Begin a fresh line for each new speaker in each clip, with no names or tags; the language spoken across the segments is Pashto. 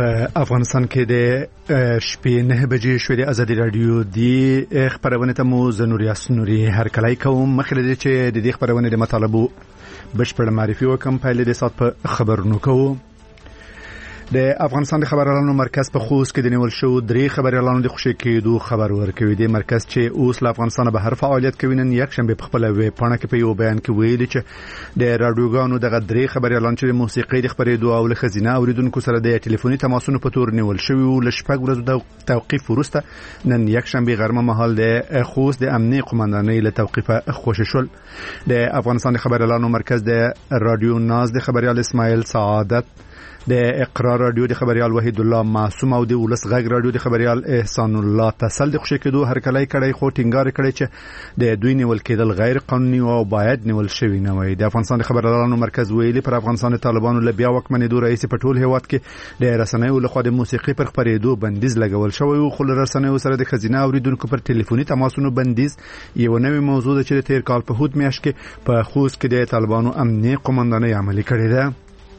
په افغانستان کې د شپې 9 بجې شوې د ازادي رادیو دی خبرونه ته مو زنوریاس نوري هر کله کوم مخلد چې د دې خبرونه د مطالبو بشپړ معرفي وکم په لید سات په خبرونو کوو د افغانستان د خبريالانو مرکز په خوست کې د نیول شو درې خبريالانو د خوشي کېدو خبر ورکوي د مرکز چې اوس له افغانستان بهر فعالیت کوي نن یک شنبه په خپل ویب پاڼه کې په یو بیان کې ویلي چې د رادیوګانو دغه درې خبريالان چې د موسیقي د خبرېدو او له خزینه اوریدونکو سره د ټلیفوني تماسونو په تور نیول شوی او له شپږ ورځې د توقيف وروسته نن یک شنبه غرمه مهال د خوست د امنیت قومندانۍ له توقيفه خوشی شول د افغانستان د خبريالانو مرکز د رادیو ناز د خبريال اسماعیل سعادت د اقرار رادیو د خبريال وحید الله معصوم او د ولس غږ رادیو د خبريال احسان الله تسل د خوشی کېدو هر کله کړي خو ټینګار کړي چې د دوی نیول کېدل غیر قانوني او باید نیول شوی نه وي د افغانستان د خبريالانو مرکز ویلي پر افغانستان طالبانو له بیا وکمنېدو رئیس په ټول هیواد کې د رسنیو له خوا د موسیقي پر خبرېدو بندیز لګول شوی او خل رسنیو سره د خزینه اوریدونکو پر ټلیفوني تماسونو بندیز یو نوې موضوع ده چې تیر کال په هوت میاشت کې په خوست کې د طالبانو امنیت قومندانۍ عملي کړې ده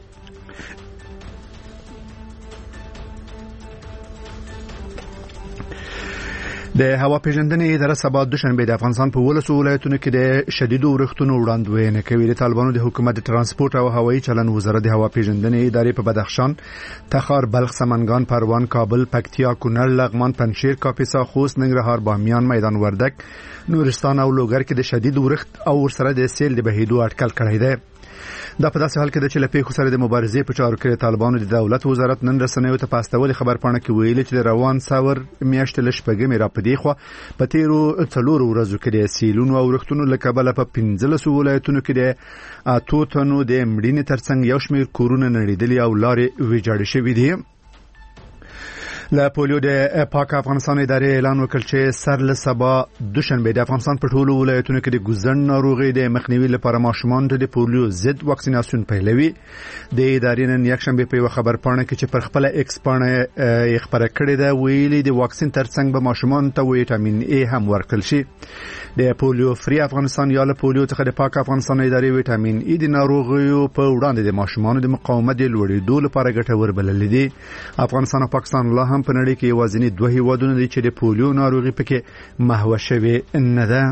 د هوا پیژندنې اداره سبا دوشنبه د افغانستان په ولسو ولایتونو کې د شدیدو ورښتونو وړاندوینه کوي د طالبانو د حکومت د ترانسپورت او هوایي چلن وزارت د هوا پیژندنې ادارې په بدخشان، تخار، بلخ، سمنګان، پروان، کابل، پکتیا، کونړ، لغمان، پنجشیر، کاپیسا، خوست، ننګرهار، بامیان، میدان وردګ، نورستان او لوګر کې د شدید ورښت او ورسره د سیل د بهیدو اټکل کړی دی دا په داسې حال کې د چلپې خو سره د مبارزې په چارو کې طالبانو د دولت وزارت نن رسنیو ته پاستول خبر پاڼه کې ویلي چې د روان څور میاشت لشپګې را پدې خو په تیرو څلور ورځو کې د سیلونو او ورښتونو لکبل په 15 ولایتونو کې د اتوتنو د مړینې ترڅنګ یو شمېر کورونه نړیدلي او لارې ویجاړې شوې دي له پولیو د پاک افغانستان ادارې اعلان وکړ چې سر له سبا دوشنبه د افغانستان په ټولو ولایتونو کې د ګوزن ناروغي د مخنیوي لپاره ماشومان ته د پولیو ضد واکسیناسیون پیلوي د ادارې نن یک شنبه په یو خبر پاڼه کې چې پر خپل ایکس پاڼه خبره کړې ده ویلي د واکسین ترڅنګ به ماشومان ته ویټامین ای هم ورکړل شي د پولیو فری افغانستان یا له پولیو څخه د پاک افغانستان ادارې ویټامین ای د ناروغیو په وړاندې د ماشومان د مقاومت لوړېدو لپاره ګټور بلل دي افغانستان او پاکستان له هم په نړۍ کې یوازینی دوه هیوادونه دي چې د پولیو ناروغي پکې محوه شوی نه ده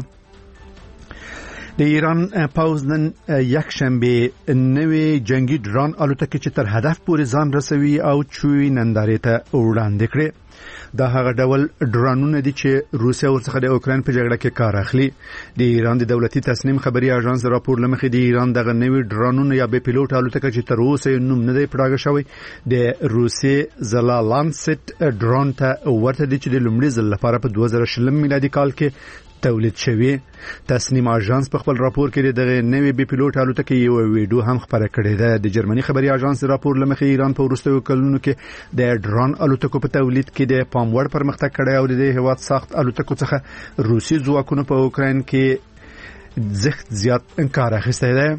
د ایران پوز نن یک شنبه نوې جنگي ډرون الوتکې چې تر هدف پورې ځان رسوي او چوي نندارې ته وړاندې کړي دا هغه ډول ډرونونه دي چې روسیا ورڅخه د اوکرين په جګړه کې کار اخلي د ایران د دولتي تصنیم خبري اژانس راپور لمخې د ایران دغه نوې ډرونونه یا به پیلوټ الوتکه چې تر اوسه نوم نه دی پړاګه شوی د روسي زلالانسټ ډرون ته ورته دي چې د لومړي ځل لپاره په 2020 میلادي کال کې تولید شوی تصنیم اژانس په خپل راپور کې دغه نوې بي پیلوټ الوتکه یو ویډیو هم خبره کړې ده د جرمني خبري اژانس راپور لمخې ایران په وروستیو کلونو کې د ډرون الوتکو په تولید کې د پاموړ پرمختګ کړی او د هیواد ساخت الوتکو څخه روسي ځواکونو په اوکرين کې زخت زیات انکار اخیستی دی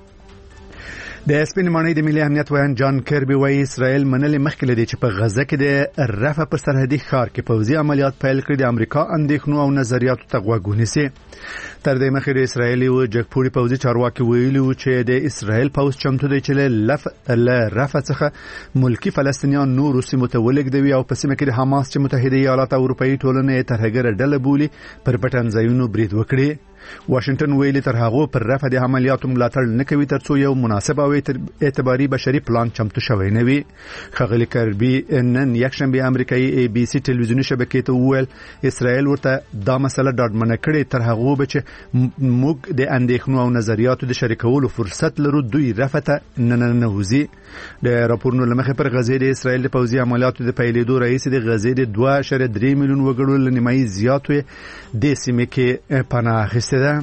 د سپین مانی د ملي امنیت ویان جان کربي وایي اسرائیل منلې مخکې لدی چې په غزه کې د رفح پر سرحدي ښار کې پوځي عملیات پیل کړي د امریکا اندېښنو او نظریاتو ته غوږ ونیسي تر دې مخکې د اسرائیل او جګپوري پوځي چارواکي ویلي و چې د اسرائیل پوځ چمتو دی چې له رفح څخه ملکی فلسطینیان نور سیمو ته ولګوي او په سیمه کې د حماس چې متحده ایالات او اروپאי ټولنې ترهګر ډله بولي پر پټنځایونو برید وکړي واشنگټن ویلي تر هغه پر رفح د عملیاتو ملاتړ نه کوي ترڅو یو مناسب او اعتباري بشري پلان چمتو شوی نه وي خغلی کربي نن یک شنبه امریکایي ای بي سي ټلویزیوني شبکې ته وویل اسرائیل ورته دا مسله ډاډمنه کړي تر هغه چې موږ د اندېښنو او نظریاتو د شریکولو فرصت لرو دوی رفح ته نه وځي د راپورونو لمخې پر غزې د اسرائیل د پوځي عملیاتو د پیلېدو رئیس د غزې د 2.3 میلیون وګړو لنیمایي زیاتو د سیمې کې پناه اخیسته ده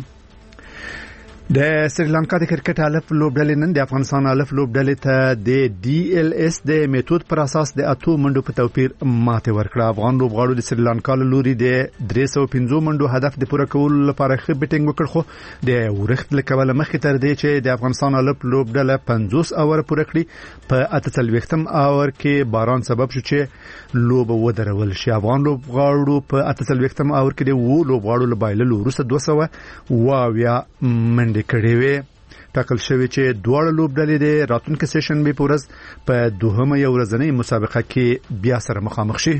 د سریلانکا د کرکټ الف لوبډلې نن د افغانستان الف لوبډلې ته د ډي ال اس د میتود پر اساس د اتو منډو په توپیر ماته ورکړه افغان لوبغاړو د سریلانکا لوري د 350 منډو هدف د پوره کولو لپاره ښه بیټینګ وکړ خو د ورښت لکبل مخې تر دې چې د افغانستان الف لوبډلې 50 اور پوره کړی په 48م اور کې باران سبب شو چې لوب ودرول شي افغان لوبغاړو په 48م اور کې د وو لوبغاړو لبایلو وروسته 200 منډې کړې وې ټاکل شوی چې دواړه لوبډلې د راتلونکي سیشن به پورز په دوهمه یو ورځنۍ مسابقه کې بیا سره مخامخ شي.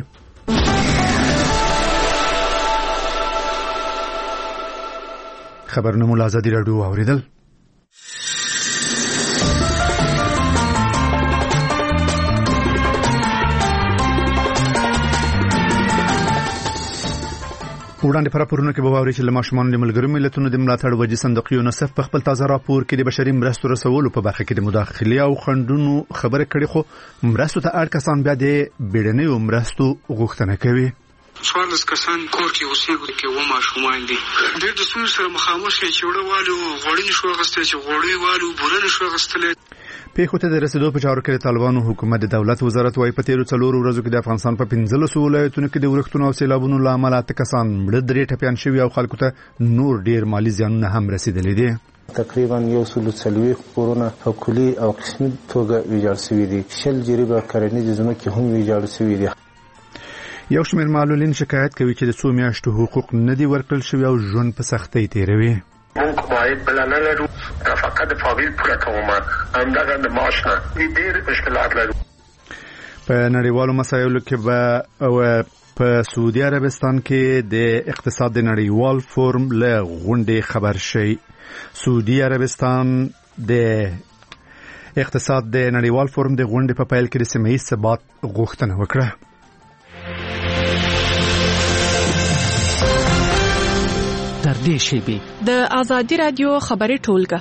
خبرونه مول ازادي رادیو اوریدل. وړاندې پر راپورونه کې به واوري چې لماشمان د ملګرو ملتونو د ملاتړ وجې صندوق یونیسف په خپل تازه راپور کې د بشري مرستو رسولو په برخه کې د مداخلې او خنډونو خبره کړې، خو مرستو ته اړ کسان بیا د بیړنیو مرستو غوښتنه کوي.
14 کسان کور کې اوسېږي کې و ماشومان دي ډېر د ستونزو سره مخامخ شي چې وړوالو غوړي شو غستې چې غوړي والو بورنه شو غستلې.
پیښو ته د رسیدو په چارو کې طالبانو حکومت د دولت وزارت وايي په تیرو 4 ورځو کې د افغانستان په 15 ولایتونو کې د ورښتونو او سیلابونو لامل کسان مړه درې ټپيان شوي او خلکو ته نور ډیر مالی زیانونه هم رسیدلي دي.
تقریبا 140 کورونه په کلی او قسمي توګه ویجاړ شوي دي. شل جریبه کرنیزې ځمکې هم ویجاړ شوي دي.
یو شمېر معلولین شکایت کوي چې د 2 میاشتو حقوق نه دي ورکړل شوي او ژوند په سختۍ تیروي.
مونږ باید بل نه لرو فقط فامیل پوره کومه همدغه د معاش نه ډېر مشکلات لرو.
په نړیوالو مسایلو کې به په سعودي عربستان کې د اقتصاد د نړیوال فورم له غونډې خبر شي. سعودي عربستان د اقتصاد د نړیوال فورم د غونډې په پیل کې د سیمه ییز ثبات غوښتنه وکړه.
د ازادي رادیو خبري ټولګه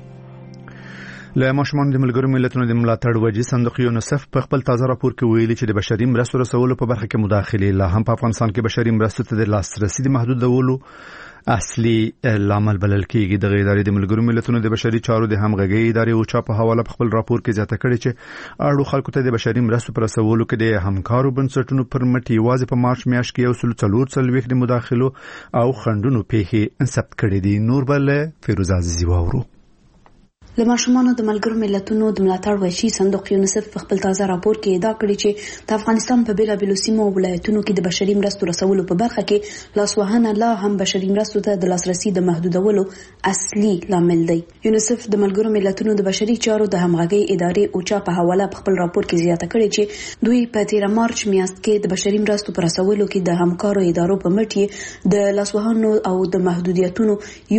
له ماشومان د ملګرو ملتونو د ملاتړ وجې صندوق یونیسف په خپل تازه راپور کې ویلي چې د بشري مرستو رسولو په برخه کې مداخله لا هم په افغانستان کې بشري مرستو ته د لاسرسي د محدودولو اصلي لامل بلل کېږي. د ادارې د ملګرو ملتونو د بشري چارو د همغږي ادارې او چا په حواله په خپل راپور کې زیاته کړې چې اړو خلکو ته د بشري مرستو پر رسولو کې د همکارو بنسټونو پر مټ یوازې په مارچ میاشت کې 144 د مداخلو او خنډونو پیښې ثبت کړې دي. نور بل فیروز عزیزی واورو.
د ماشومانو د ملګرو ملتونو د ملاتړ وشي صندوق یونیسف په خپل تازه راپور کې ادعا کړې چې د افغانستان په بیلابېلو سیمو او ولایتونو کې د بشري مرستو رسولو په برخه کې لاسوهنه لا هم بشري مرستو ته د لاسرسي د محدودولو اصلي لامل دی. یونیسف د ملګرو ملتونو د بشري چارو د همغږي ادارې او چا په حواله په خپل راپور کې زیاته کړې چې دوی په 13 مارچ میاشت کې د بشري مرستو پر رسولو کې د همکارو ادارو په مټ د لاسوهنو او د محدودیتونو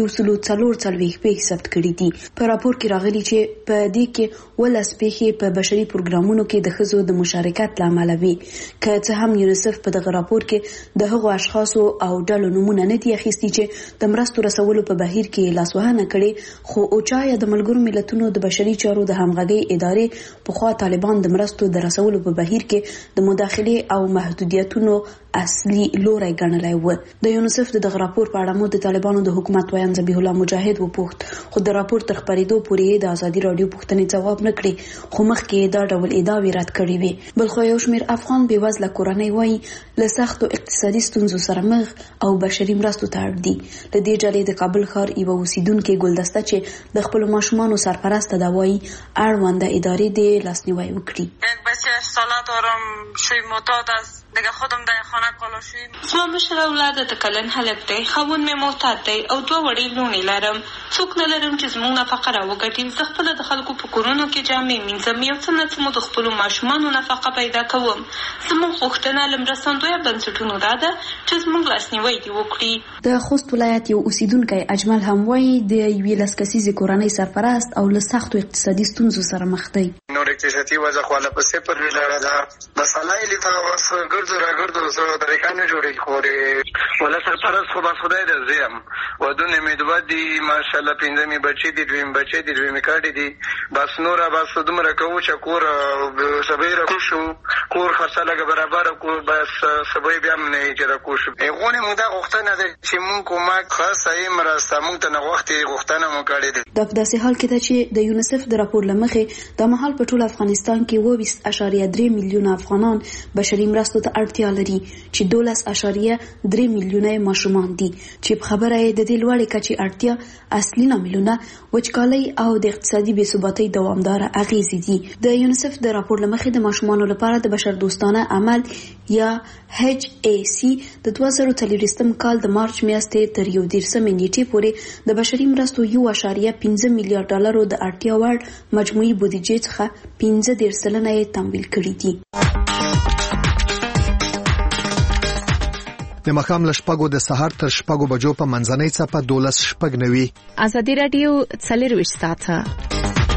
144 پیښې ثبت کړې دي. په راپور کې راغلي چې په دې کې ولس پیښې په بشري پروګرامونو کې د ښځو د مشارکت لامل وي. که څه هم یونیسف په دغه راپور کې د هغو اشخاصو او ډلو نمونه نه دي اخیستي چې د مرستو رسولو په بهیر کې لاسوهنه کړي، خو اوچا یا د ملګرو ملتونو د بشري چارو د همغږي ادارې په خوا طالبان د مرستو د رسولو په بهیر کې د مداخله او محدودیتونو اصلي لوري ګڼلای و. د یونیسف دغه راپور په اړه مو د طالبانو د حکومت ویان ذبیح الله مجاهد وپوښت، خو د راپور تر خبرېدو پورې د ازادي رادیو پوښتنې ځواب نه کړي، خو مخکې دا ډول ادعاوې رد کړې وي. بل خو یو شمېر افغان بېوزله کورنۍ وایي له سختو اقتصادي ستونزو سره مخ او بشري مرستو ته اړ دي. له دې ډلې د کابل ښار یوه اوسیدونکې ګلدسته چې د خپلو ماشومانو سرپرسته ده وایي اړونده ادارې د لاسنیوی وکړي.
یک بچه 8 ساله دارم، شوی معتاد است، دیگه خودم در خانه کالا شویم. زما مشر اولاد تکلن حلب دی، خاون می معتاد دی او 2 وړې لوڼې لرم. څوک نه لرم چې زموږ نفقه راوګټي. زه خپله د خلکو په کورونو کې جامې مینځم، یو څه نه څه مو د خپلو ماشومانو نفقه پیدا کوم. زموږ غوښتنه له مرستندویه بنسټونو دا ده چې زموږ لاسنیوی دې وکړي.
د خوست ولایت یو اوسیدونکی اجمل هم وایي د یوې 10 کسیزې کورنۍ سرپرست او له سختو اقتصادي ستونزو سره مخ دی.
نور اقتصادي وضع خو له پسې پر لاره ده. مسله یې لیکه اوس ګرځو راګرځو زه طریقه نه جوړېږي خورې ولا سرپرست خو بس خدای د زه یم ودونه مې دوه دي ماشاءالله 5 مې بچي دي 2 بچي دي 2 مې کاټې دي بس نوره بس دومره کوو چې کور سبې راکو شو کور خرڅه لږه برابره کړو بس سبې بیا هم نه چې راکو شو. غونې موږ دا غوښتنه ده چې موږ کومک خاصه یې مرسته موږ ته نه وخت غوښتنه مو کړې ده.
دا په داسې حال کې ده چې د یونیسف د راپور له مخې د مهال په ټوله ټول افغانستان کې 20.3 میلیونه افغانان بشري مرستو ته اړتیا لري چې 12.3 میلیونه ماشومان دي چې په خبره یې د دې لوړې کچې اړتیا اصلي لاملونه وچکالي او د اقتصادي بې ثباتۍ دوامداره اغیزې دي. د یونیسف د راپور له مخې د ماشومانو لپاره د بشردوستانه عمل یا HAC د 2023 کال د مارچ میاشتې تر 11 نیټې پورې د بشري مرستو 1.15 میلیارډ ډالرو د اړتیا وړ مجموعي بودیجې څخه 15% یې تمویل کړي دي.
د مخام لشپګو د سحر تر شپګو بجو په منځنۍ څپه 12:09
ازادي رادیو 24 ساعته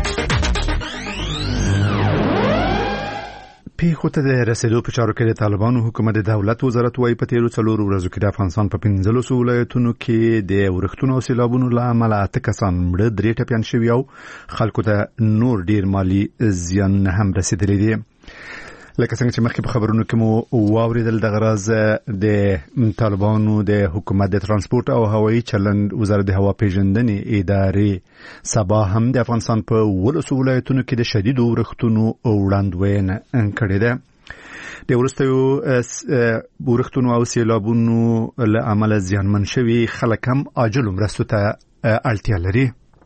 پیښو ته د رسیدو په چارو کې د طالبانو حکومت د دولت وزارت وايي په تیرو 4 ورځو کې د افغانستان په 15 ولایتونو کې د ورښتونو او سیلابونو له امله 8 کسان مړه، 3 ټپيان شوي او خلکو ته نور ډیر مالی زیان هم رسیدلی دی. لکه څنګه چې مخکې په خبرونو کې مو واوریدل د غرض د طالبانو د حکومت د ترانسپورت او هوایي چلند وزارت د هوا پیژندنې ادارې سبا هم د افغانستان په 12 ولایتونو کې د شدید ورښتونو وړاندوینه کړې ده. د ورښتونو او سیلابونو له امله زیانمن شوي خلک هم عاجل مرستو ته اړتیا لري.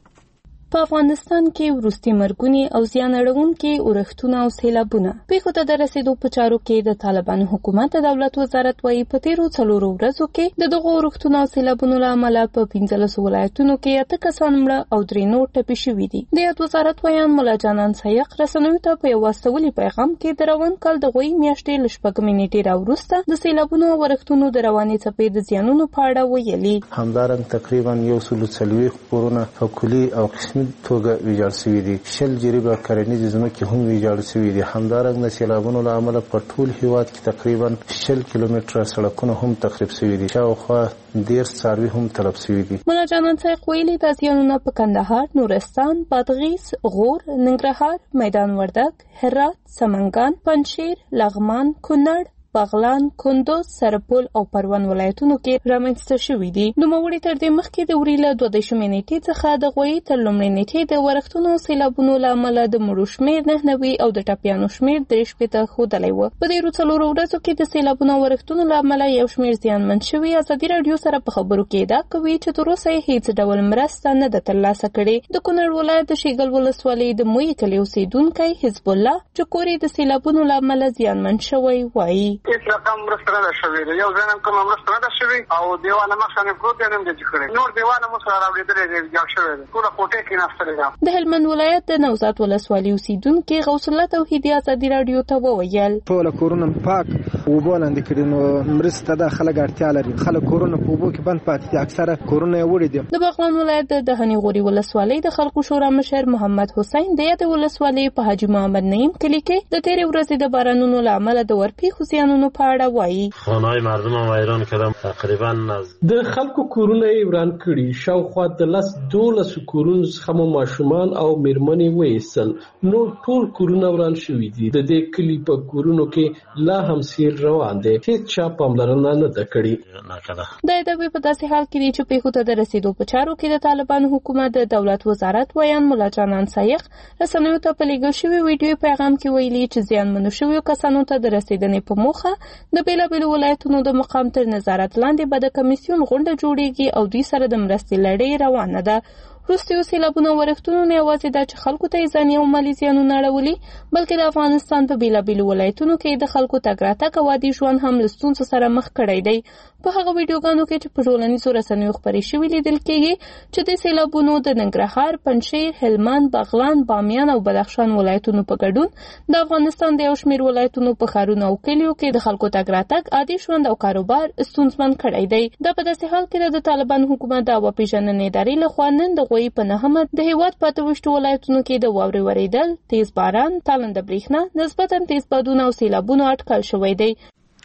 په افغانستان کې وروستي مرګونی او زیان اړونکي ورښتونه او سیلابونه پیښو ته د رسیدو په چارو کې د طالبانو حکومت د دولت وزارت وايي په تیرو 4 ورځو کې د دغو ورښتونو او سیلابونو له امله په 15 ولایتونو کې 8 کسان مړه او 3 نور ټپي شوي دي. د یاد وزارت ویان مولا جانان سایق رسنیو ته په یو واستولي پیغام کې د روان کال د غوي میاشتې ل شپږمې نیټې راوروسته د سیلابونو او ورښتونو د روانې څپې د زیانونو په اړه ویلي.
همدارنګه تقریبا 140 کورونه په کلي او قسمي توګه ویجاړ شوي دي. 10 جریبه کرنیزې ځمکې هم ویجاړ شوي دي. همدارنګه د سیلابونو له امله په ټول هیواد کې تقریبا 10 کیلومتره سړکونه هم تخریب شوي دي. شاوخوا 10 څاروي هم تلف شوي دي.
مولا جانان سایق ویلي د زیانونو په کندهار، نورستان، بادغیس، غور، ننګرهار، میدان وردګ، هرات، سمنګان، پنجشیر، لغمان، کونړ، بغلان، کندوز، سرپل او پروان ولایتونو کې رامنځته شوي دي. نوموړي تر دې مخکې د وریله 12 نیټې څخه د غوي تر لومړۍ نیټې د ورښتونو او سیلابونو له امله د مړو شمېر 99 او د ټپیانو شمېر 63 ښودلی و. په تیرو 4 ورځو کې د سیلابونو او ورښتونو له امله یو شمېر زیانمن شوي. ازادي راډیو سره په خبرو کې ادعا کوي چې تر اوسه هیڅ ډول مرسته نه ده ترلاسه کړې. د کونړ ولایت د شیګل ولسوالۍ د موی کلي اوسیدونکی حزب الله چې کور یې د سیلابونو له امله زیانمن شوی وایي.
مرسته نه شوي یو ځنه کوم مرسته نه شوي او دیواله مخه پروت دی نن د کړي نور دیواله مو سره راوړېدلې دی جوړ شوی دی ټول کوټه کې ناستلې ده.
د هلمند ولایت د نوزاد ولسوالۍ اوسیدونکي غوث الله توحیدی ازادي راډیو ته وویل
ټول کورونه پاک وبولند کړي نو مرسته د خلک اړتیا لري. خلک کورونه په وبو کې بند پاتې دي، اکثره کورونه وړي دي.
د بغلان ولایت د هنیغوري ولسوالۍ د خلکو شورا مشر محمد حسین د یاد ولسوالۍ په حاجی محمد نعیم کلی کې د تیرې ورځې د بارانونو له امله د ورپېښو زیانونو په اړه وایي.
خانه‌های مردم هم ویران کردم. تقریبا
د خلکو کورونه وران کړي. شاوخوا د 12 کورونو څخه ماشومان او میرمنې وایستل. نو ټول کورونه وران شوي دي. د دې کلی په کورونو کې لا هم سیل روان دي. هیڅ چا پاملرنه نه ده کړې.
د ادبي په داسې حال کې چې پیښو ته د رسیدو په چارو کې د طالبانو حکومت د دولت وزارت ویان مولا جانان سایق رسنیو ته په لېږل شوي ویډیو پیغام کې ویلي چې زیانمنو شویو کسانو ته د رسیدنې په موخه د بیلابیلو ولایتونو د مقام تر نظارت لاندې به د کمیسیون غونډه جوړیږي او دوی سره د مرستې لړۍ روانه ده. وروستیو سیلابونو او ورښتونو نه یوازې دا چې خلکو ته ځاني او مالي زیانونه اړولي بلکې د افغانستان په بیلابیلو ولایتونو کې د خلکو تګ راتګ او عادي ژوند هم له ستونزو سره مخ کړی دی. په هغه ویډیوګانو کې چې په ټولنیزو رسنیو خپرې شوي لیدل کېږي چې د سیلابونو د ننګرهار، پنجشیر، هلمند، بغلان، بامیان او بدخشان ولایتونو په ګډون د افغانستان د یو شمېر ولایتونو په ښارونو او کلیو کې د خلکو تګ راتګ، عادي ژوند او کاروبار ستونزمن کړی دی. دا په داسې حال کې د طالبان حکومت د هوا پیژندنې ادارې لخوا نن د غوي په 9 د هیواد په 28 ولایتونو کې د واورې ورېدل، تیز باران، تالنده برېښنا، نسبتا تیز بادونه او سیلابونو اټکل شوی دی.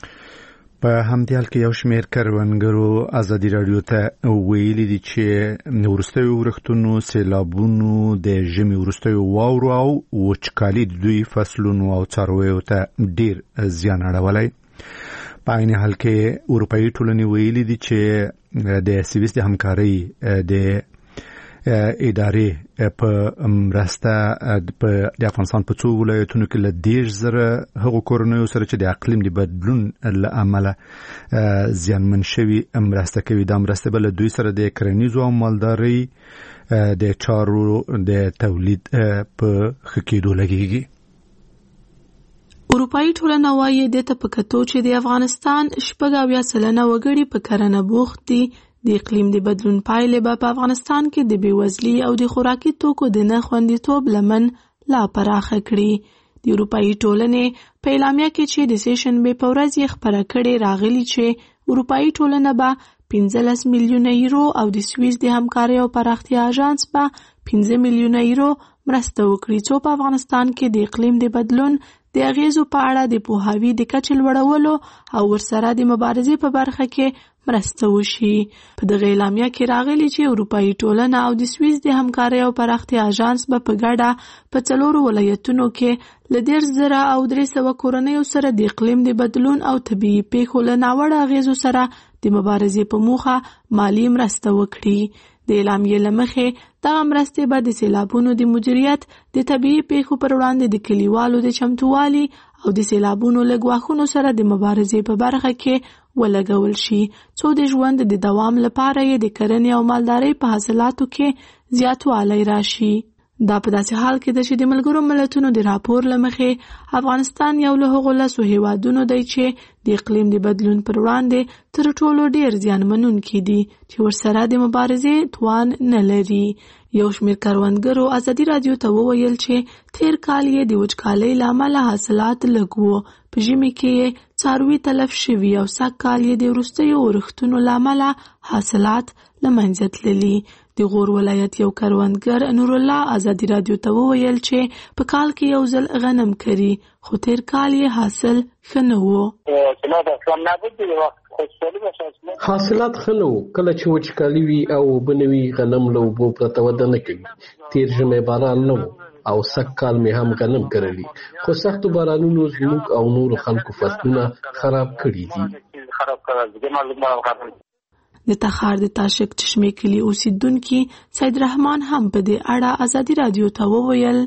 په همدې حال کې یو شمېر کروندګرو ازادي راډیو ته ویلي دي چې وروستیو ورښتونو، سیلابونو، د ژمي وروستیو واورو او وچکالي د دوی فصلونو او څارویو ته ډیر زیان اړولی. په عین حال کې اروپایي ټولنې ویلي دي چې د سویس د همکارۍ د ادارې په مرسته د افغانستان په څو ولایتونو کې له 10,000 هغو کورنیو سره چې د اقلیم د بدلون له امله زیانمن شوي مرسته کوي. دا مرسته به له دوی سره د کرنیزو او مالدارۍ د چارو د تولید په ښه کېدو لګېږي.
اروپایي ټولنه وايي د تپکتو چې د افغانستان 80% وګړي په کرنه بوخت دي. د اقلیم د بدلون پایلې به په افغانستان کې د بېوزلۍ او د خوراکي توکو د نه خوندیتوب لمن لا پراخه کړي. د اروپایي ټولنې په اعلامیه کې چې د سېشنبې په ورځ یې خپره کړې راغلي چې اروپایي ټولنه به 15 میلیونه یورو او د سویس د همکارۍ او پراختیا اژانس به 15 میلیونه یورو مرسته وکړي څو په افغانستان کې د اقلیم د بدلون د اغیزو په اړه د پوهاوي د کچې لوړولو او ورسره د مبارزې په برخه کې مرسته وشي. په دغه اعلامیه کې راغلي چې اروپایي ټولنه او د سویس د همکارۍ او پراختیا اژانس به په ګډه په 4 ولایتونو کې له 10,000 او 300 کورنیو سره د اقلیم د بدلون او طبیعي پیښو له ناوړه اغیزو سره د مبارزې په موخه مالی مرسته وکړي. د اعلامیې له مخې دغه مرستې به د سیلابونو د مدیریت، د طبیعي پیښو پر وړاندې د کلیوالو د چمتووالي او د سیلابونو له ګواښونو سره د مبارزې په برخه کې ولګول شي څو د ژوند د دوام لپاره یې د کرنې او مالدارۍ په حاصلاتو کې زیاتوالی راشي. دا په داسې حال کې ده چې د ملګرو ملتونو د راپور له مخې افغانستان یو له هغو 10 هیوادونو دی چې د اقلیم د بدلون پر وړاندې تر ټولو ډیر زیانمنونکي دي چې ورسره د مبارزې توان نه لري. یو شمېر کروندګرو ازادي راډیو ته وویل چې تیر کال یې د وچکالۍ له امله حاصلات لږ وو، په ژمي کې یې څاروي تلف شوي او سږ کال یې د وروستیو اورښتونو له امله حاصلات له منځه تللي. د غور ولایت یو کروندګر نور الله ازادي راډیو ته وویل چې په کال کې یو ځل غنم کري خو تیر کال یې حاصل ښه نه و.
حاصلات ښه نه و کله چې وچکالي وي او بنوي غنم له اوبو پرته وده نه کوي. تیر ژمی باران نه و او سږ کال مې هم غنم کرلي خو سختو بارانونو زموږ او نورو خلکو فصلونه خراب کړي دي.
د تخار د تاشک چشمه کلی اوسیدونکي سید رحمان هم په دې اړه ازادي راډیو ته وویل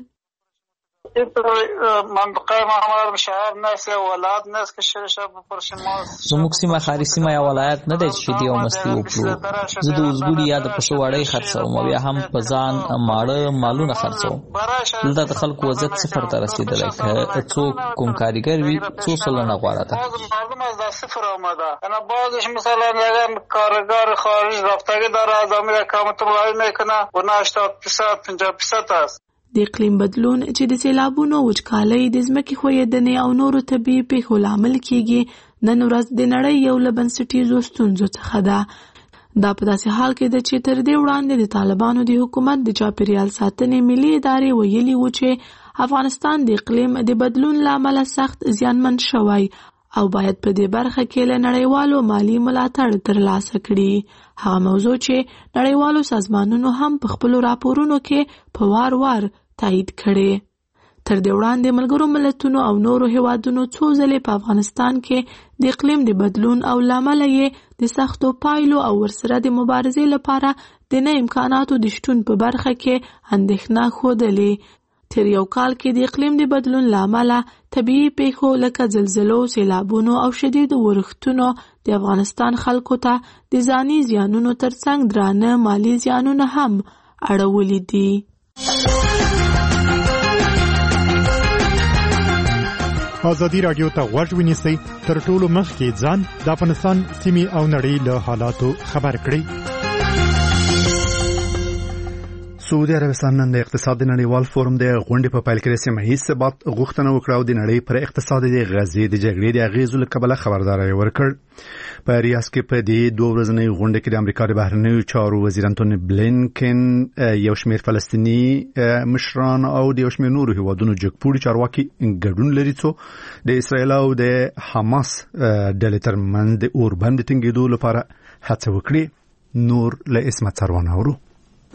زموږ سیمه خاري سیمه یا ولایت نه دی چې دی او مستي وکړو. زه د اوزګوډي یا د پښو وړۍ خرڅوم او بیا هم په ځان ماړه مالونه خرڅوم. دلته د خلکو وضعیت صفر ته رسېدلی که څوک کوم کارګر وي 2 سلنه غوره ده.
بعضش مثلا کارگر خارج رفتگی داره از امیر اقامت ملاحظه میکنه و 80% است.
د اقلیم بدلون چې د سیلابونو، وچکالۍ، د ځمکې ښویېدنې او نورو طبیعي پیښو لامل کیږي نن ورځ د نړۍ یو له بنسټیزو ستونزو څخه ده. دا په داسې حال کې ده چې تر دې وړاندې د طالبانو د حکومت د چاپیریال ساتنې ملي ادارې ویلي وو چې افغانستان د اقلیم د بدلون له امله سخت زیانمن شوی او باید په دې برخه کې له نړیوالو مالی ملاتړ ترلاسه کړي. هغه موضوع چې نړیوالو سازمانونو هم په خپلو راپورونو کې په وار وار تایید کړي. تر دې وړاندې ملګرو ملتونو او نورو هیوادونو څو ځلې په افغانستان کې د اقلیم د بدلون او لامل یې د سختو پایلو او ورسره د مبارزې لپاره د نه امکاناتو د شتون په برخه کې اندېښنه ښودلې. تیر یو کال کې د اقلیم د بدلون لامل طبیعي پیښو لکه زلزلو، سیلابونو او شدید اورښتونو د افغانستان خلکو ته د ځاني زیانونو ترڅنګ درانه مالی زیانونه هم اړولي دي.
ازادي راډیو ته غوږ ونیسئ تر ټولو مخکې ځان د افغانستان سیمې او نړۍ له حالاتو خبر کړئ.
سعودي عربستان نن د اقتصادي نړیوال فورم د غونډې په پیل کې د سیمه ییز ثبات غوښتنه وکړه او د نړۍ پر اقتصاد د غزې د جګړې د اغیزو له کبله خبرداری ورکړ. په ریاض کې په دې 2 ورځنۍ غونډه کې د امریکا د بهرنیو چارو وزیر انټونی بلینکن، یو شمېر فلسطیني مشران او د یو شمېر نورو هیوادونو جګپوړي چارواکي ګډون لري څو د اسرایل او د حماس ډلې ترمنځ د اوربند ټینګېدو لپاره هڅه وکړي. نور له اسمت سروان اورو.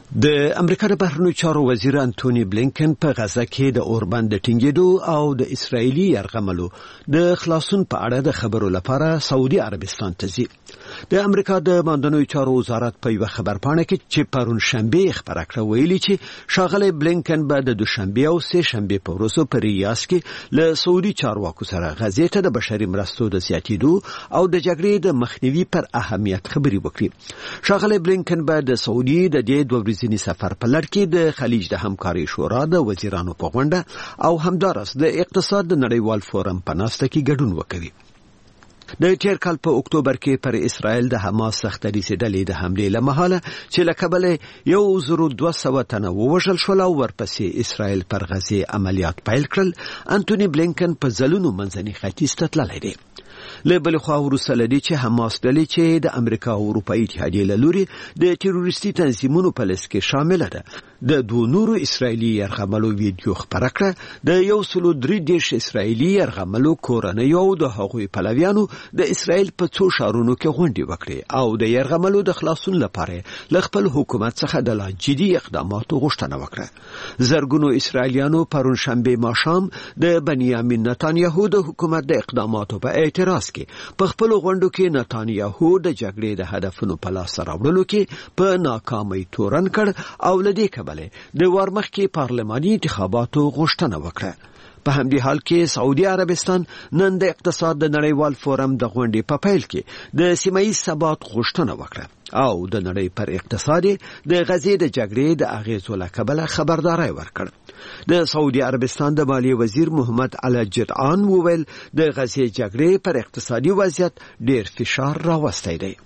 د امریکا د بهرنیو چارو وزیر انټونی بلینکن په غزه کې د اوربند د ټینګېدو او د اسرایلی یرغملو د خلاصون په اړه د خبرو لپاره سعودي عربستان ته ځي. د امریکا د ماندنیو چارو وزارت په یو خبرپاڼه کې چې پرون شنبه خبره کړه ویلي چې ښاغلی بلینکن به د دوشنبه او سه شنبه په ورځو په ریاض کې له سعودي چارواکو سره غزې ته د بشري مرستو د زیاتېدو او د جګړې د مخنیوي پر اهمیت خبري وکړي. ښاغلی بلینکن به د سعودي د دې دوه ورځني سفر په لړ کې د خلیج د همکارۍ شورا د وزیرانو په غونډه او همدارس د اقتصاد د نړیوال فورم په ناسته کې ګډون وکوي. د تیر کال په اکتوبر کې پر اسرائیل د حماس سختریزې ډلې د حملې له مهاله چې له کبله 1200 تنه ووژل شول او ورپسې اسرائیل پر غزې عملیات پیل کړل. انټونی بلینکن په ځلونو منځني ختیځ ته تللی دی. له بل خوا وروسته لدی چې حماس ډلې چې د امریکا او اروپאי اتحادیې له لوري د تروریستي تنظیمونو په لیست کې شامل ده د دوه نورو اسرایلی یرغملو ویډیو خبره کړه. د 133 اسرایلی یرغملو کورنۍ او د هغوی پلویانو د اسرائیل په څو ښارونو کې غونډې وکړې او د یرغملو د خلاصون لپاره له خپل حکومت څخه د لا جدي اقداماتو غوښتنه وکړه. زرګونو اسرایلیانو پرون شنبه ماښام د بنیامین نتانیاهو د حکومت د اقداماتو په اعتراض کې په خپل غونډو کې نتانیاهو د جګړې د هدفونو په لاس راوړلو کې په ناکامۍ تورن کړ او لدې کبله د ورمخکې پارلماني انتخاباتو غوښتنه وکړه. په همدې حال کې سعودي عربستان نن د اقتصاد د نړیوال فورم د غونډې په پیل کې د سیمه‌ییز ثبات غوښتنه وکړه او د نړۍ پر اقتصاد د غزې د جګړې د اغیزو له کبله خبرداري ورکړ. د سعودي عربستان د مالیې وزیر محمد علی جدعان وویل د غزې جګړې پر اقتصادي وضعیت ډیر فشار راوستی دی.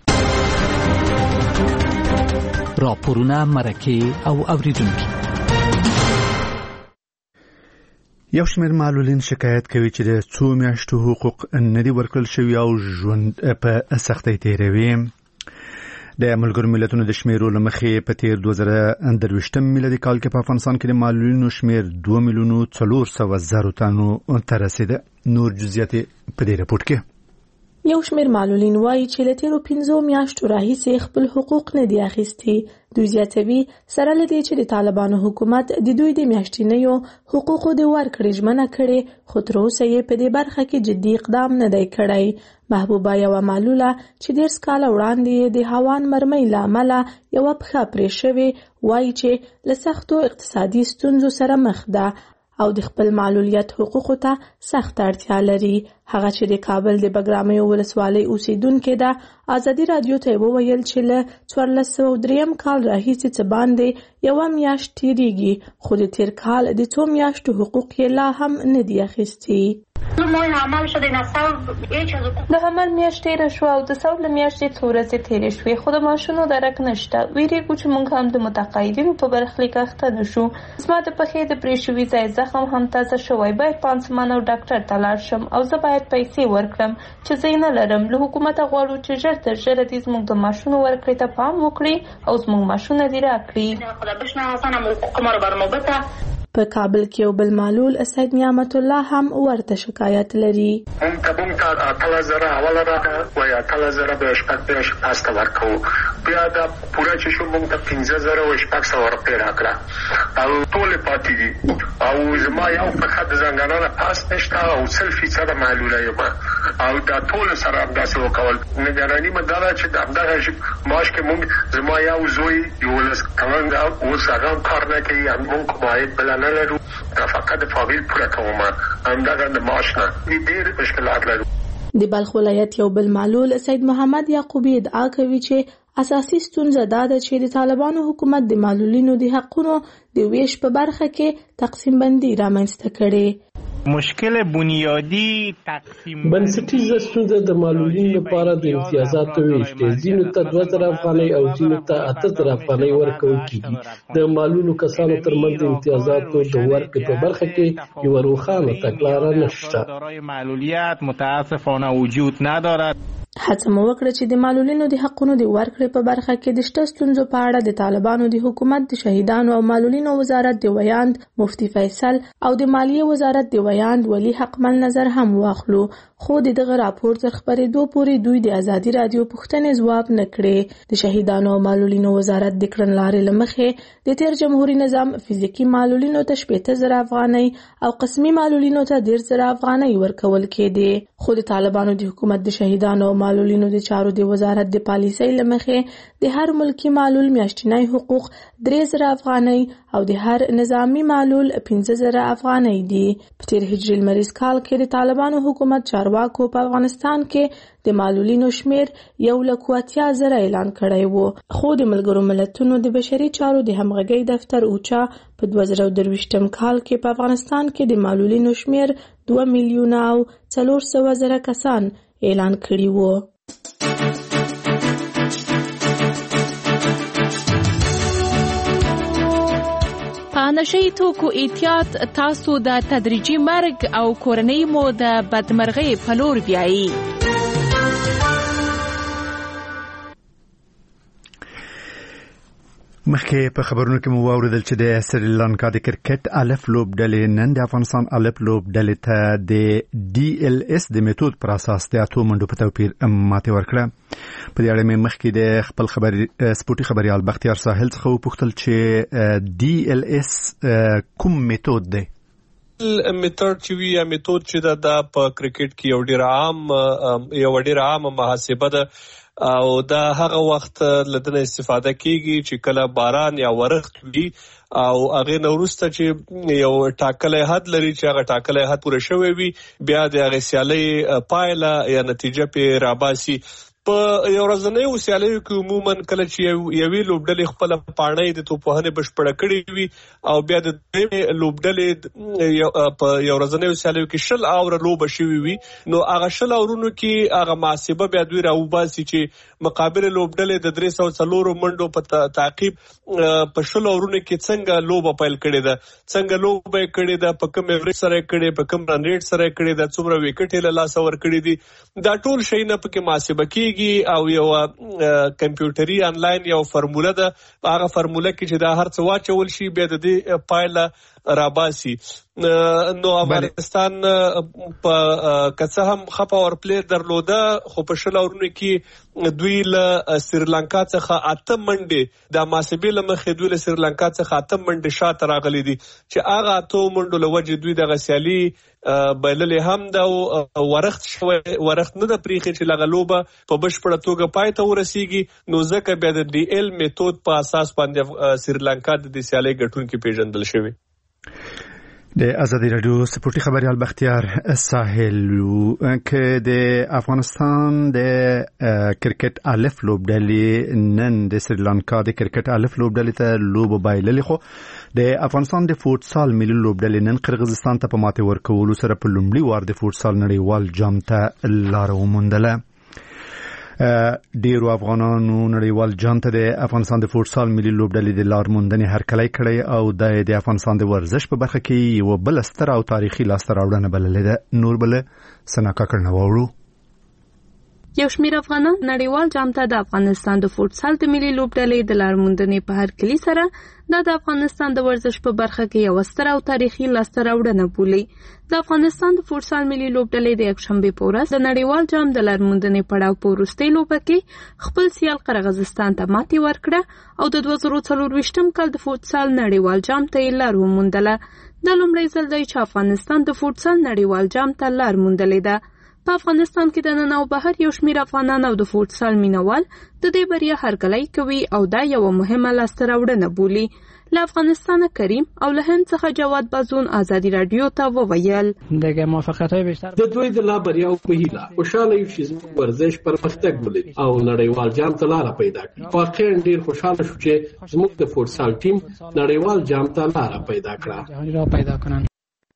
راپورونه مرکه او اوریدونکو.
یو شمېر معلولین شکایت کوي چې د څو میاشتو حقوق نه دي ورکړل شوي او ژوند په سختۍ تیروي. د ملګرو ملتونو د شمیرو له مخې په تیر 2023 میلادي کال کې په افغانستان کې د معلولینو شمیر 2,400,000 تنو ته رسیده. نور جزئیات په دې راپور کې.
یو شمېر معلولین وایي چې له تیرو 15 میاشتو راهیسې خپل حقوق نه دي اخیستي. دوی زیاتوي سره له دې چې د طالبانو حکومت د دوی د میاشتنیو حقوقو د ورکړې ژمنه کړې، خو تر اوسه یې په دې برخه کې جدي اقدام نه دی کړی. محبوبه یوه معلوله چې 10 کاله وړاندې د هاوان مرمۍ له امله یوه پښه پرې شوې وایي چې له سختو اقتصادي ستونزو سره مخ ده او د خپل معلولیت حقوقو ته سخت اړتیا لري. هغه چې د کابل د بګرامیو ولسوالۍ اوسیدونکې ده ازادي رادیو ته وویل چې له 1403 کال راهیسې څه باندې یوه میاشت تیریږي، خو د تیر کال د 2 میاشتو حقوق یې لا هم نه دي اخیستي.
د حمل میاشت تیره شوه او د ثور له میاشتې څو ورځې تیرې شوې، خو د معاشونو درک نشته. ویریږو چې موږ هم د متقاعدینو په برخلیک اخته نه شو. زما د پښې د پرې شوي ځای زخم هم تازه شوی، باید پانسمان او ډاکټر ته لاړ شم او زه باید پیسې ورکړم چې زه یې نه لرم. له حکومته غواړو چې ژر تر ژره دې زموږ د معاشونو ورکړې ته پام وکړي او زموږ معاشونه دې راکړي.
په کابل کې یو بل معلول سید نعمت الله هم ورته شکایت لري.
مونږ ته 8000 حواله راغله وای 8000 به شپږ پاسته ورکو، بیا دا پوره چې شو مونږ ته 15000 او شپږ ورکړه راکړه او ټول پاتې دي او زما یو په خد زنګانانه پاس نشته او سلفي څه د معلوله یم او دا ټول سره داسې وکول. نگرانی مداره چې دغه ماش کې مونږ زما یو زوی یو لس کلن دا اوس هغه کار نه کوي، مونږ باید بل نه لرو فقط فامیل پوره کوم همدغه د معاش نه ډېر مشکلات لرو.
د بلخ ولایت یو بل معلول سید محمد یعقوبی ادعا کوي چې اساسي ستونزه دا ده چې د طالبانو حکومت د معلولینو د حقونو د ویش په برخه کې تقسیم بندي رامنځته کړي.
مشکل بنیادی تقسیم
بنسټیزه ستونزه د معلولینو لپاره د امتیازاتو ویش دی. ځینو ته 2000 افغانۍ او ځینو ته 8000 افغانۍ ورکول کیږي. د معلولو کسانو ترمنځ د امتیازاتو د ورکړې په برخه کې یو روښانه تګلاره نشته.
دارای معلولیت متاسفانه وجود ندارد.
هڅه مو وکړه چې د معلولینو د حقونو د ورکړې په برخه کې د شته ستونزو په اړه د طالبانو د حکومت د شهیدانو او معلولینو وزارت د ویاند مفتي فیصل او د مالیې وزارت د ویاند ولی حقمل نظر هم واخلو، خو دغه راپور تر خبرېدو پورې دوی د ازادي رادیو پوښتنې ځواب نه کړې. د شهیدانو او معلولینو وزارت د کړنلارې له مخې د تیر جمهوریت نظام فزیکي معلولینو ته 80,000 افغانۍ او قسمي معلولینو ته 10,000 افغانۍ ورکول کېدې، خو د طالبانو د حکومت د شهیدانو معلولینو د چارو د وزارت د پالیسۍ لمخې د هر ملکی معلول میاشتنی حقوق 3,000 افغانۍ او د هر نظامی معلول 15,000 افغانۍ دي. په تیر هجري لمریز کال کې د طالبانو حکومت چارواکو په افغانستان کې د معلولینو شمیر 1,80,000 اعلان کړی وو، خو د ملګرو ملتونو د بشري چارو د همغږۍ دفتر اوچا په 2023 کال کې په افغانستان کې د معلولینو شمیر 2,400,000 کسان اعلان کړی وو.
په نشي توکو احتیاط تاسو د تدریجي مرګ او کورنۍ مو د بدمرغۍ په لور بیایي.
مخکې په خبرونو کې مو واوریدل چې د سریلانکا د کرکټ الف لوبډلې نن د افغانستان الف لوبډلې ته د DLS د میتود پر اساس د 8 منډو په توپیر ماتې ورکړه. په دې اړه مې مخکې د خپل سپورتي خبريال بختیار ساحل څخه وپوښتل چې DLS کوم میتود دی؟
میتود چې وی یا میتود چې دا په کرکټ کې یو ډیر عام محاسبه ده او دا هغه وخت لدنه استفاده کیږي چې کله باران یا ورښت وي او هغه نورسته چې یو ټاکلې حد لري چې هغه ټاکلې حد پوره شوی وي، بیا د هغه سیالي پایله یا نتیجه په راباسي. په یو ورځنۍ سیالیو کې عموما کله چې یوې لوبډلې خپل پاڼې د توپوهنې بشپړه کړې وي او بیا د دې لوبډلې په یو ورځنۍ سیالیو کې 10 اوره لوبه شوی وي، نو هغه 10 اورونو کې هغه محاسبه بیا دوی راوباسي چې مقابل لوبډلې د 304 منډو په تعقیب په 10 اورونو کې څنګه لوبه پیل کړې ده، څنګه لوبه کړې ده، په کوم ایوریج سره کړې، په کوم رن ریټ سره کړې ده، څومره وکټ له لاس ور کړې دي، دا ټول شی نه پکې محاسبه کیږي او یو کمپیوټري انلاین یو فرموله ده، هغه فرموله کې چې دا هر څه واچول شي بیا د دې پایله راباسي. نو افغانستان په کڅه هم خپه اور پلی درلوده، خو په 10 اورونو کې دوی له سریلانکا څخه 8 منډې د محاسبې له مخې دوی له سریلانکا څخه 8 منډې شاته راغلي دي چې هغه 8 منډو له وجې دوی د غسیالي بللې هم دا ورښت نه د پریخي چې لغلوبه په بشپړه توګه پای ته ورسیږي، نو ځکه بیا د DL میتود په اساس باندې سریلانکا د سیالي ګټونکو پیژندل شوی.
د ازادي رادیو سپورتي خبريال بختیار ساحل کې د افغانستان د کرکټ الف لوبډلې نن د سریلانکا د کرکټ الف لوبډلې ته لوبه بایللې، خو د افغانستان د فوټسال ملي لوبډلې نن قرغیزستان ته په ماتې ورکولو سره په لومړي وار د فوټسال نړیوال جام ته لار وموندله. ډیرو افغانانو نړیوال جام ته د افغانستان د فوټسال ملي لوبډلې د لار موندنې هرکلی کړی او د افغانستان د ورزش په برخه کې یو بل ستر او تاریخي لاسته راوړنه بللې ده. نور بل سناکا کړنه وورو.
یو شمېر افغانان نړیوال جام ته د افغانستان د فوټسال د ملي لوبډلې د لار موندنې په هرکلي سره د افغانستان د ورزش په برخه کې یو ستر او تاریخي لاسته راوړنه بولي. د افغانستان د فوټسال ملي لوبډلې د یکشنبه په ورځ د نړیوال جام د لار موندنې پړاو په وروستۍ لوبه کې خپل سیال قرغیزستان ته ماتې ورکړه او د 2024 کال د فوټسال نړیوال جام ته لار وموندله. د لومړي ځل دی چې افغانستان د فوټسال نړیوال جام ته لار موندلې ده. په افغانستان کې د نن او بهر یو شمېر افغانان او د فوټسال مینوال د دې بریا هرکلی کوي او دا یو مهمه لاسته راوړنه بولي. له افغانستان کریم او له هند څخه جواد بازون ازادي رادیو ته وویل
دغه موافقت‌های بیشتر
د دوی د لا بریا په هیله خوشاله یو چې ورزش پرمختګ ولري او نړیوال جام ته لار پیدا کړي. واقعا ډیر خوشاله شو چې زموږ د فوټسال ټیم نړیوال جام ته لار پیدا کړه.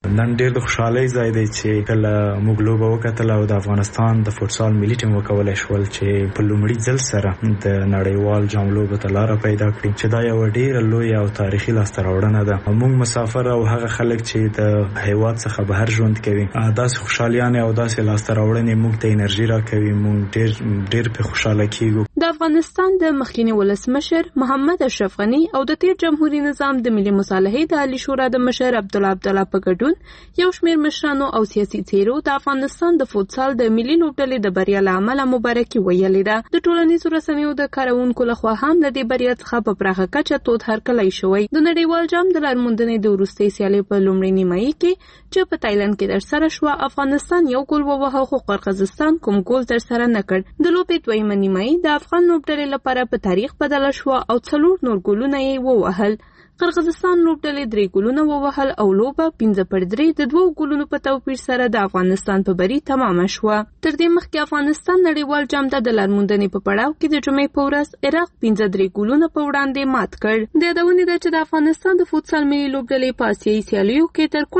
نن ډېر د خوشحالۍ ځای دی چې کله موږ لوبه وکتله او د افغانستان د فوټسال ملي ټیم وکولای شول چې په لومړي ځل سره د نړیوال جام لوبو ته لاره پیدا کړي چې دا یو ډېره لویه او تاریخي لاسته راوړنه ده. موږ مسافر او هغه خلک چې د هیواد څخه بهر ژوند کوي داسې خوشحالیانې او داسې لاسته راوړنې موږ ته انرژي راکوي. موږ ډېر په خوشاله کیږو.
د افغانستان د مخکینی ولسمشر محمد اشرف غنی او د تیر جمهوریت نظام د ملي مصالحې د عالی شورا د مشر عبدالله په ګډون یو شمېر مشرانو او سیاسي څیرو د افغانستان د فوټسال د ملي لوبډلې د بریا له امله مبارکي ویلې ده. د ټولنیزو رسنیو د کارونکو لخوا هم د دې بریا څخه په پراخه کچه تود هرکلی شوی. د نړیوال جام د لارموندنې د وروستۍ سیالۍ په لومړۍ نیمایي کې چې په تایلند کې ترسره شوه افغانستان یو ګول ووهه خو قرغیزستان کوم ګول ترسره نه کړ. د لوبې دویمه نیمایي د افغان لوبډلې لپاره په تاریخ بدله شوه او 4 نور ګولونه یې ووهل. قرغیزستان لوبډلې 3 ګولونه ووهل او لوبه 5-3 د 2 ګولونو په توپیر سره د افغانستان په بری تمامه شوه. تر دې مخکې افغانستان نړیوال جام ته د لارموندنې په پړاو کې د جمعې په ورځ عراق 5-3 ګولونه په وړاندې مات کړ. د یادونې ده چې د افغانستان د فوټسال ملي لوبډلې په آسیایي سیالیو کې تر